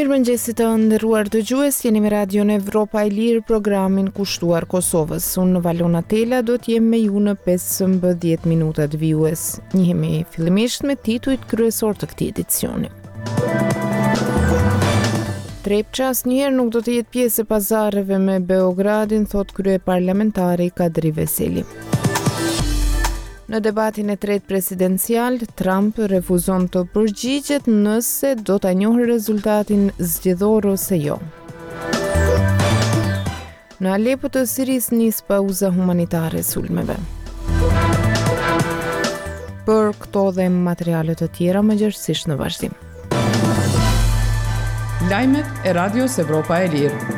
Mirëmëngjesit të nderuar dëgjues, jeni me Radion Evropa e Lirë, programin kushtuar Kosovës. Unë Valona Tela do t'jem me ju në 15 minutat vijues. Njihemi fillimisht me titujt kryesor të këtij edicioni. Trepça asnjëherë nuk do të jetë pjesë e pazareve me Beogradin, thot kryeparlamentari Kadri Veseli. Në debatin e tretë presidencial, Trump refuzon të përgjigjet nëse do ta njohë rezultatin zgjedhor ose jo. Në Alepo të Sirisë nis pauza humanitare sulmeve. Për këto dhe materiale të tjera mëngjesisht në vazhdim. Lajmet e Radios Evropa e Lirë.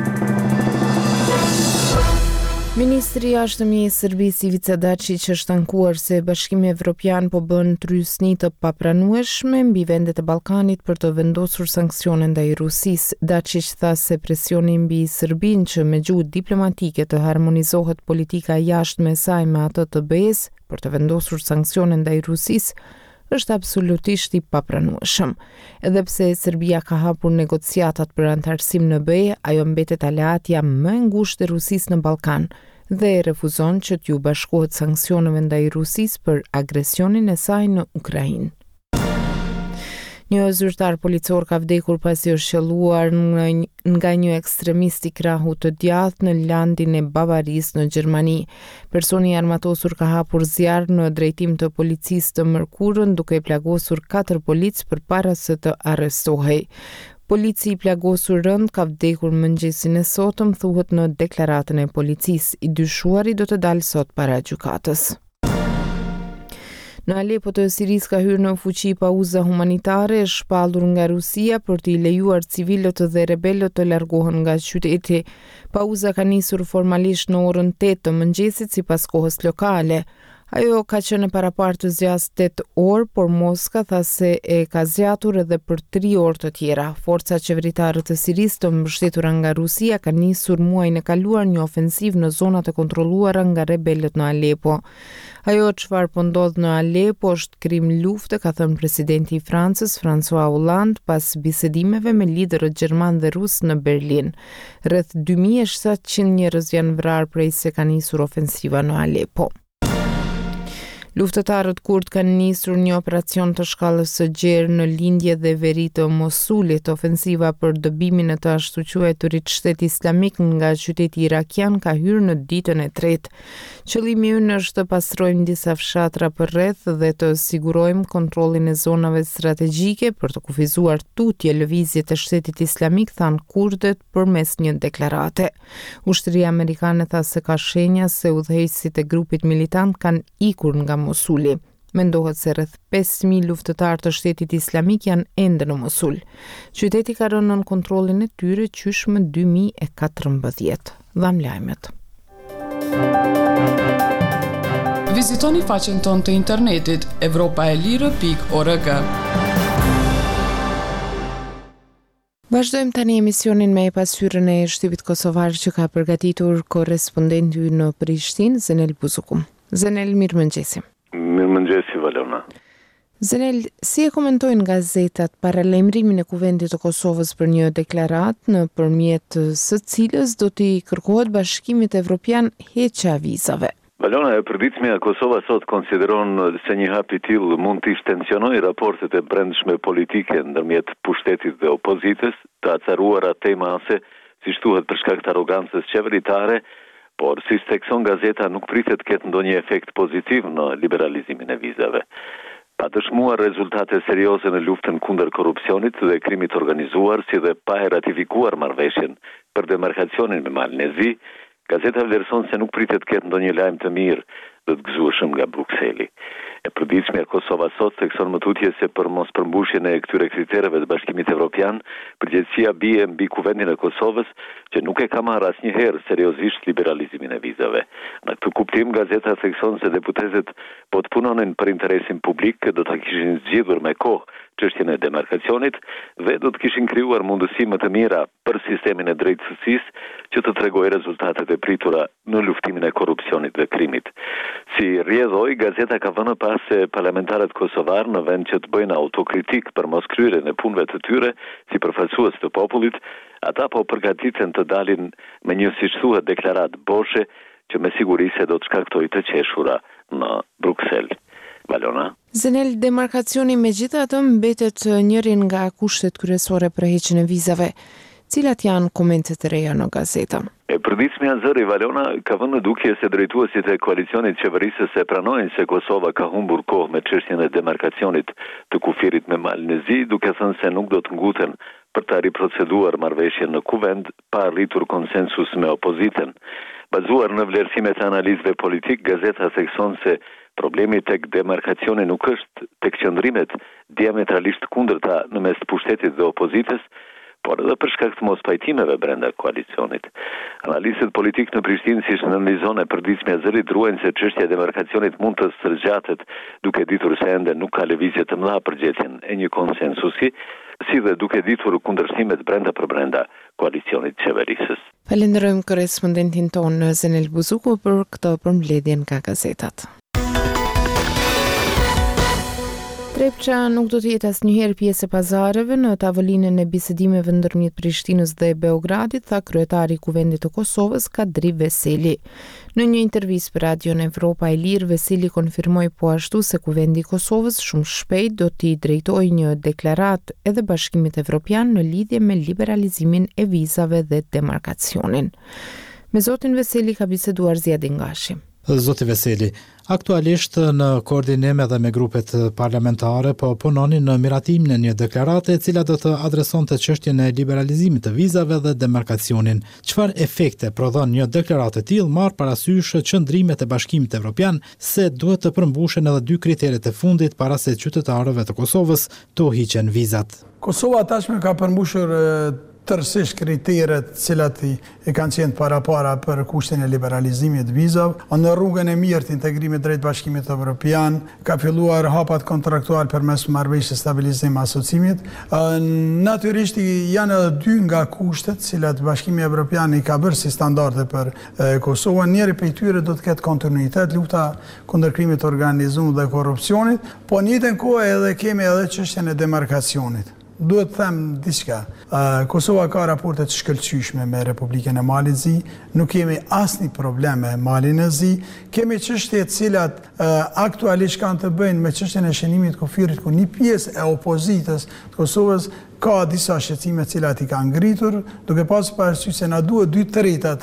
Ministri i Jashtëmi i Serbisë Ivica Dačić është ankuar se Bashkimi Evropian po bën trysni të papranueshme mbi vendet e Ballkanit për të vendosur sanksione ndaj Rusisë. Dačić tha se presioni mbi Serbinë që me gjuhë diplomatike të harmonizohet politika e jashtme e saj me atë të BE-s për të vendosur sanksione ndaj Rusisë është absolutisht i papranueshëm. Edhe pse Serbia ka hapur negociatat për antarësim në BE, ajo mbetet aleatja më e ngushtë e Rusisë në Ballkan dhe refuzon që t'ju bashkohet sanksioneve ndaj Rusisë për agresionin e saj në Ukrainë. Një zyrtar policor ka vdekur pasi është qelluar nga një ekstremist i krahut të djathtë në landin e Bavarisë në Gjermani. Personi i armatosur ka hapur zjarr në drejtim të policisë të mërkurën duke plagosur 4 policë përpara se të arrestohej. Polici i plagosur rënd ka vdekur mëngjesin e sotëm, thuhet në deklaratën e policisë. I dyshuari do të dalë sot para gjykatës. Në Alepo të Sirisë ka hyrë në fuqi pauza humanitare e shpallur nga Rusia për t'i lejuar civilët dhe rebelët të largohen nga qyteti. Pauza ka nisur formalisht në orën 8 të mëngjesit sipas kohës lokale. Ajo ka qenë parapartë të zgjasë 8 orë, por Moska tha se e ka zgjatur edhe për 3 orë të tjera. Forca qeveritare të Sirisë të mbështetura nga Rusia kanë nisur muajin e kaluar një ofensivë në zonat e kontrolluara nga rebelët në Alepo. Ajo çfarë po ndodh në Alepo është krim lufte, ka thënë presidenti i Francës, François Hollande, pas bisedimeve me liderët gjerman dhe rus në Berlin. Rreth 2700 njerëz janë vrarë prej se ka nisur ofensiva në Alepo. Luftëtarët kurd kanë nisur një operacion të shkallës së gjerë në lindje dhe veri të Mosulit. Ofensiva për dëbimin e të ashtu quajturit shtet islamik nga qyteti irakian ka hyrë në ditën e tretë. Qëllimi ynë është të pastrojmë disa fshatra përreth dhe të sigurojmë kontrollin e zonave strategjike për të kufizuar tutje lëvizjet e shtetit islamik, thanë kurdët përmes një deklarate. Ushtria amerikane tha se ka shenja se udhëheqësit e grupit militant kanë ikur nga Mosuli. Mendohet se rreth 5000 luftëtarë të shtetit islamik janë ende në Mosul. Qyteti ka rënë nën kontrollin e tyre qysh më 2014. Dham lajmet. Vizitoni faqen tonë të internetit evropaelire.org. Vazhdojmë tani emisionin me pasqyrën e shtypit kosovar që ka përgatitur korrespondenti ynë në Prishtinë, Zenel Buzuku. Zenel, mirëmëngjesi. Mirëmëngjesi, Valona. Zenel, si e komentojnë gazetat paralajmërimin e Kuvendit të Kosovës për një deklaratë nëpërmjet së cilës do t'i kërkohet Bashkimit Evropian heqja e vizave? Valona, e përditshmja Kosova sot konsideron se një hap i tillë mund të shtensionojë raportet e brendshme politike ndërmjet pushtetit dhe opozitës, të acaruara temase, siç thuhet për shkak të arrogancës qeveritare, por si tekson gazeta nuk pritet ketë ndonjë efekt pozitiv në liberalizimin e vizave. Pa dëshmuar rezultate serioze në luftën kundër korrupsionit dhe krimit organizuar, si dhe pa e ratifikuar marrëveshjen për demarkacionin me Malnezi, gazeta vlerëson se nuk pritet ketë ndonjë lajm të mirë dhe të gëzueshëm nga Brukseli. E përditshmja Kosova sot thekson më tutje se për mos përmbushjen e këtyre kritereve të Bashkimit Evropian, përgjegjësia bie mbi Kuvendin e Kosovës, që nuk e ka marrë asnjëherë seriozisht liberalizimin e vizave. Në këtë kuptim, gazeta thekson se deputetët po të punonin për interesin publik, do ta kishin zgjidhur me kohë çështjen e demarkacionit dhe do të kishin krijuar mundësi më të mira për sistemin e drejtësisë që të tregojë rezultatet e pritura në luftimin e korrupsionit dhe krimit. Si rjedhoi, gazeta ka vënë pas se parlamentarët kosovar në vend që të bëjnë autokritik për mos kryerjen e punëve të tyre si përfaqësues të popullit, ata po përgatiten të dalin me një siç thuhet deklaratë boshe që me siguri se do të shkaktojë të qeshura në Bruksel. Valona. Zenel, demarkacioni megjithatë mbetet njërin nga kushtet kryesore për heqjen e vizave. Cilat janë komentet e reja në gazeta? Përditshmja Zëri Valona ka vënë në dukje se drejtuesit e koalicionit qeverisës e pranojnë se Kosova ka humbur kohë me çështjen e demarkacionit të kufirit me malin e zi, duke thënë se nuk do të nguten për të riproceduar marrëveshjen në kuvend pa arritur konsensus me opozitën. Bazuar në vlerësimet e analizëve politik, gazeta thekson se problemi tek demarkacioni nuk është tek qëndrimet diametralisht kundërta në mes të pushtetit dhe opozitës, por edhe për shkak të mospajtimeve brenda koalicionit. Analistët politik në Prishtinë, siç nënvizon e përditshmja Zërit, ruajnë se çështja e demarkacionit mund të stërgjatet, duke ditur se ende nuk ka lëvizje të mëdha për gjetjen e një konsensusi, si dhe duke ditur kundërshtimet brenda për brenda koalicionit qeverisës. Falenderojmë korrespondentin tonë Zenel Buzuku për këtë përmbledhje nga gazetat. Trepça nuk do të jetë asnjëherë pjesë e pazareve në tavolinën e bisedimeve ndërmjet Prishtinës dhe Beogradit, tha kryetari i Kuvendit të Kosovës, Kadri Veseli. Në një intervistë për Radion Evropa e Lirë, Veseli konfirmoi po ashtu se Kuvendi i Kosovës shumë shpejt do t'i drejtojë një deklaratë edhe Bashkimit Evropian në lidhje me liberalizimin e vizave dhe demarkacionin. Me zotin Veseli ka biseduar Zjedi Ngashi. Zoti Veseli, aktualisht në koordinim edhe me grupet parlamentare po punonin në miratimin e një deklarate e cila do të adresonte çështjen e liberalizimit të vizave dhe demarkacionin. Çfarë efekte prodhon një deklaratë e tillë marr parasysh qëndrimet e Bashkimit Evropian se duhet të përmbushen edhe 2 kriteret e fundit para se qytetarëve të Kosovës të hiqen vizat? Kosova tashmë ka përmbushur tërësisht kriteret cilat i kanë qenë para për kushtin e liberalizimit vizave, në rrugën e mirë të integrimit drejt Bashkimit Evropian, ka filluar hapat kontraktual përmes marrëveshjes stabilizim asociimit. Natyrisht janë edhe 2 nga kushtet cilat Bashkimi Evropian i ka bërë si standarde për Kosovën. Njëri prej tyre do të ketë kontinuitet, lufta kundër krimit organizuar dhe korrupsionit, po në njëjtën kohë edhe kemi edhe çështjen e demarkacionit. Duhet të them diçka. Kosova ka raporte të shkëlqyeshme me Republikën e Malit Zi, nuk kemi asnjë problem me Malin e Zi, kemi çështje të cilat aktualisht kanë të bëjnë me çështjen e shënimit të kufirit, ku një pjesë e opozitës të Kosovës ka disa shqetësime të cilat i kanë ngritur, duke pasur parasysh se na duhet 2/3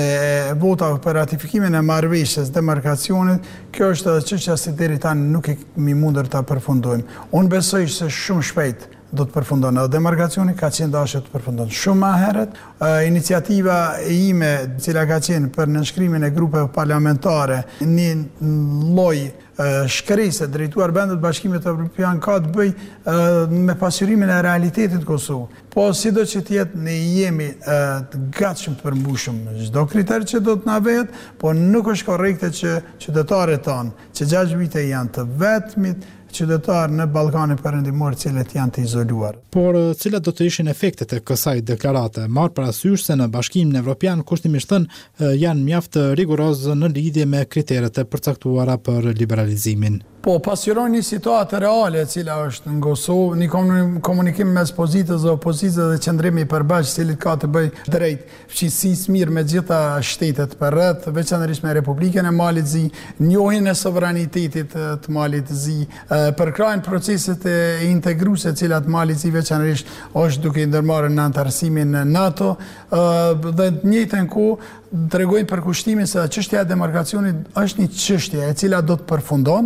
e votave për ratifikimin e marrëveshjes demarkacionit. Kjo është edhe çështja se deri tani nuk kemi mundur ta përfundojmë. Unë besoj se shumë shpejt do të përfundon edhe demarkacioni, ka qenë dashur të përfundon shumë më herët. Iniciativa ime, cila ka qenë për nënshkrimin e grupeve parlamentare, një lloj shkresë drejtuar vendet Bashkimit Evropian ka të bëjë me pasqyrimin e realitetit Kosovë. Po sido që të jetë, ne jemi të gatshëm të përmbushëm çdo kriter që do të na vjet, po nuk është korrekte që qytetarët tanë, që 6 vite janë të vetmit qytetarë në Ballkanin Perëndimor, cilët janë të izoluar. Por cilat do të ishin efektet e kësaj deklarate? Marr parasysh se në Bashkimin Evropian kushtimisht thënë janë mjaft rigorozë në lidhje me kriteret e përcaktuara për liberalizimin. Po, pasqyron një situatë reale e cila është në Kosovë, një komunikim mes pozitës dhe opozitës dhe qëndrimi i përbashkët, cilit ka të bëj drejt fqinjësisë mirë me gjitha shtetet përreth, veçanërisht me Republikën e Malit Zi, njohjen e sovranitetit të Malit Zi, përkrajnë proceset e integruese të cilat Mali Zi veçanërisht është duke ndërmarrë në antarësimin në NATO, dhe në njëjtën kohë tregojnë për kushtimin se çështja e demarkacionit është një çështje e cila do të përfundon.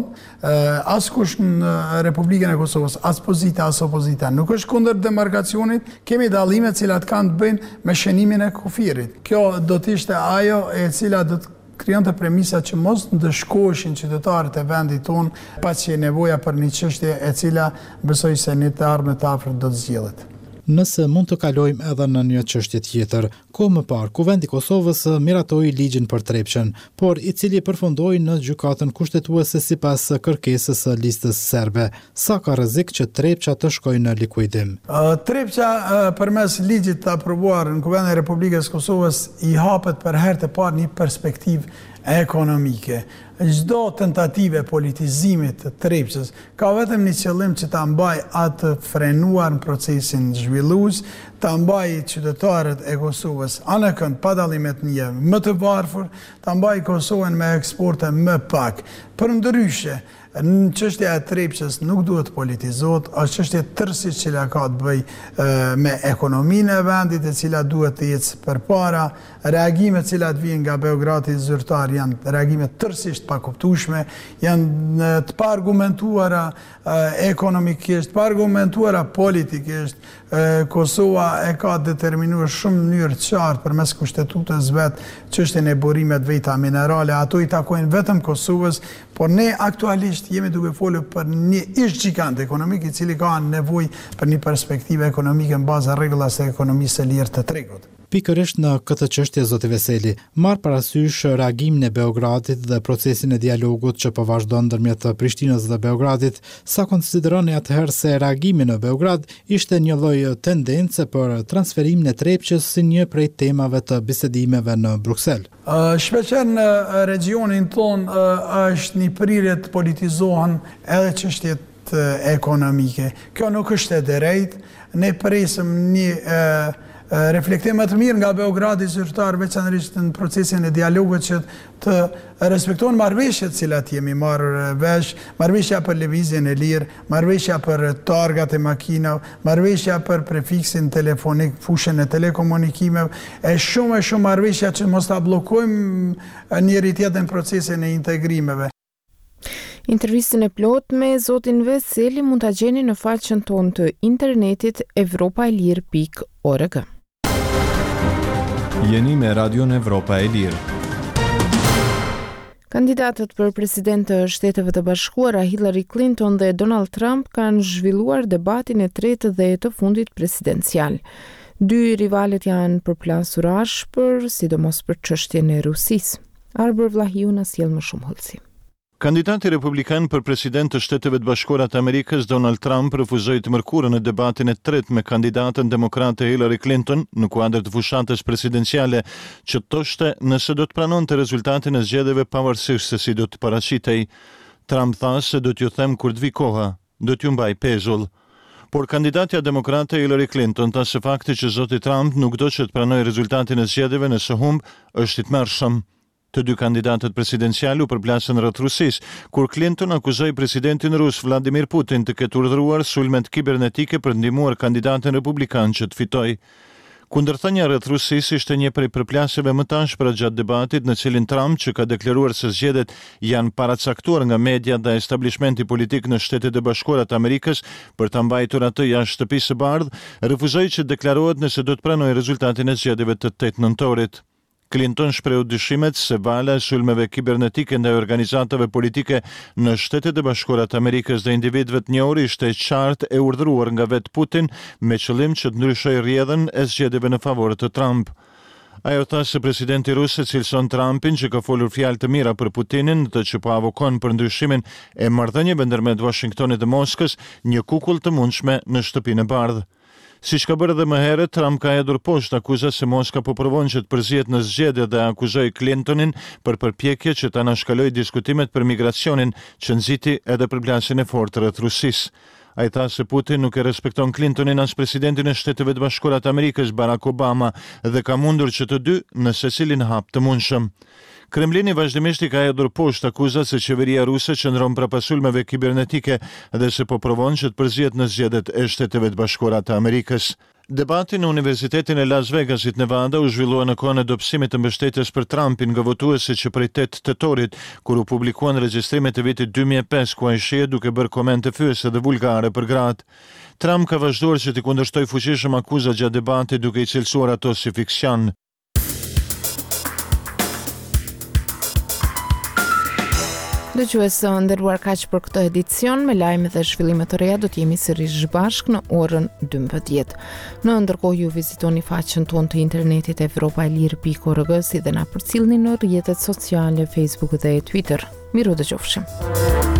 Askush në Republikën e Kosovës, as pozita as opozita nuk është kundër demarkacionit. Kemi dallime të cilat kanë të bëjnë me shënimin e kufirit. Kjo do të ishte ajo e cila do të krijonte premisa që mos ndëshkoheshin qytetarët e vendit tonë, paqë nevoja për një çështje e cila besoj se në të ardhmen të afërt do të zgjidhet. Nëse mund të kalojmë edhe në një çështje tjetër, kohë më parë, Kuvendi i Kosovës miratoi ligjin për Trepçën, por i cili përfundoi në gjykatën kushtetuese sipas kërkesës së listës serbe. Sa ka rrezik që Trepça të shkojë në likuidim? Trepça përmes ligjit të aprovuar në Kuvendin e Republikës së Kosovës i hapet për herë të parë një perspektivë ekonomike. Çdo tentative politizimit të trepçës ka vetëm një qëllim që ta mbaj atë frenuar në procesin zhvillues, ta mbaj qytetarët e Kosovës anë kënd pa dallimet një më të varfër, ta mbaj Kosovën me eksporte më pak. Përndryshe, në çështja e trepçës nuk duhet politizohet, është çështje tërësisht që ka të bëjë me ekonominë e vendit, e cila duhet të ecë përpara. Reagimet të cilat vijnë nga Beogradi zyrtar janë reagime tërësisht pa kuptueshme, janë të pa argumentuara ekonomikisht, pa argumentuara politikisht. Kosova e ka determinuar shumë në mënyrë të qartë përmes kushtetutës vet çështjen e burimeve veta minerale, ato i takojnë vetëm Kosovës, por ne aktualisht jemi duke folur për një ish gjigant ekonomik i cili ka nevojë për një perspektivë ekonomike në bazë rregullave të ekonomisë së lirë të tregut. Pikërisht në këtë çështje, zoti Veseli, marr parasysh reagimin e Beogradit dhe procesin e dialogut që po vazhdon ndërmjet Prishtinës dhe Beogradit, sa konsideroni atëherë se reagimi në Beograd ishte një lloj tendence për transferimin e trepçës si një prej temave të bisedimeve në Bruksel? Shpeqer në regionin ton është një prirje të politizohen edhe çështjet ekonomike. Kjo nuk është e drejtë. Ne presim një reflektim më të mirë nga Beogradi zyrtar, veçanërisht në procesin e dialogut, që të respektojnë marrëveshjet cilat jemi marrë vesh, marrëveshja për lëvizjen e lirë, marrëveshja për targat e makinave, marrëveshja për prefiksin telefonik, fushën e telekomunikimeve, e shumë marrëveshja që mos ta bllokojmë njëri tjetrin në procesin e integrimeve. Intervistën e plot me zotin Veseli mund ta gjeni në faqen tonë të internetit evropaelir.org. Jeni me Radion Evropa e Lirë. Kandidatët për president të Shteteve të Bashkuara Hillary Clinton dhe Donald Trump kanë zhvilluar debatin e tretë dhe të fundit presidencial. Dy rivalet janë përplasur ashpër, sidomos për çështjen e Rusisë. Arbër Vlahiu na sjell më shumë hollësi. Kandidati republikan për president të Shteteve të Bashkuara të Amerikës, Donald Trump, refuzoi të mërkurën në debatin e tretë me kandidatën demokrate Hillary Clinton në kuadër të fushatës presidenciale, që thoshte nëse do të pranonte rezultatin e zgjedhjeve pavarësisht se si do të paraqitej. Trump tha se do t'ju them kur të vi koha, do t'ju mbaj pezull. Por kandidatja demokrate Hillary Clinton tha se fakti që zoti Trump nuk do që të pranojë rezultatin e zgjedhjeve nëse humb është i tmerrshëm. Të dy kandidatët presidencial u përplasën rreth Rusisë, kur Clinton akuzoi presidentin rus Vladimir Putin të ketë urdhëruar sulmet kibernetike për ndihmuar kandidatin republikan që të fitojë. Kundërthënia rreth Rusisë ishte një prej përplasjeve më të ashpra gjatë debatit, në cilin Trump, që ka deklaruar se zgjedhjet janë paracaktuar nga media dhe establishmenti politik në Shtetet e Bashkuara të Amerikës për ta mbajtur atë jashtë shtëpisë së bardhë, refuzoi që deklarohet nëse do të pranojë rezultatin e zgjedhjeve të 8 nëntorit. Clinton shprehu dyshimet se vala e sulmeve kibernetike ndaj organizatave politike në Shtetet e Bashkuara të Amerikës dhe individëve të njohur ishte qartë e urdhëruar nga vetë Putin me qëllim që të ndryshojë rrjedhën e zgjedhjeve në favor të Trump. Ajo tha se presidenti rus e cilëson Trumpin që ka folur fjalë të mira për Putinin, të që po avokon për ndryshimin e marrëdhënieve ndërmjet Washingtonit dhe Moskës, një kukull të mundshme në shtëpinë e bardhë. Siç ka bërë edhe më herët, Trump ka hedhur poshtë akuzat se Moska po provon që të përzihet në zgjedhje dhe akuzoi Clintonin për përpjekje që ta anashkalojë diskutimet për migracionin, që nxiti edhe përplasjen e fortë rreth Rusisë. Ai tha se Putin nuk e respekton Clintonin as presidentin e Shteteve të Bashkuara të Amerikës Barack Obama dhe ka mundur që të dy në secilin hap të mundshëm. Kremlini vazhdimisht i ka hedhur poshtë akuzat se qeveria ruse qëndron prapas sulmeve kibernetike dhe se po provon që të përzihet në zgjedhjet e Shteteve të Bashkuara të Amerikës. Debati në Universitetin e Las Vegasit, Nevada, u zhvillua në kohën e dobësimit të mbështetjes për Trumpin nga votuesit që prej 8 tetorit, kur u publikuan regjistrimet e vitit 2005, ku ai shihet duke bërë komente fyese dhe vulgare për gratë. Trump ka vazhduar që t'i kundërshtoj fuqishëm akuzat gjatë debatit, duke i cilësuar ato si fiksion. Dëgjuesë nderuar, kaq për këtë edicion. Me lajme dhe zhvillime të reja do t'jemi sërish bashkë në orën 12. Në ndërkohë ju vizitoni faqen tonë të internetit evropaelir.org, si dhe na përcillni në rrjetet sociale Facebook dhe Twitter. Miru dëgjofshim.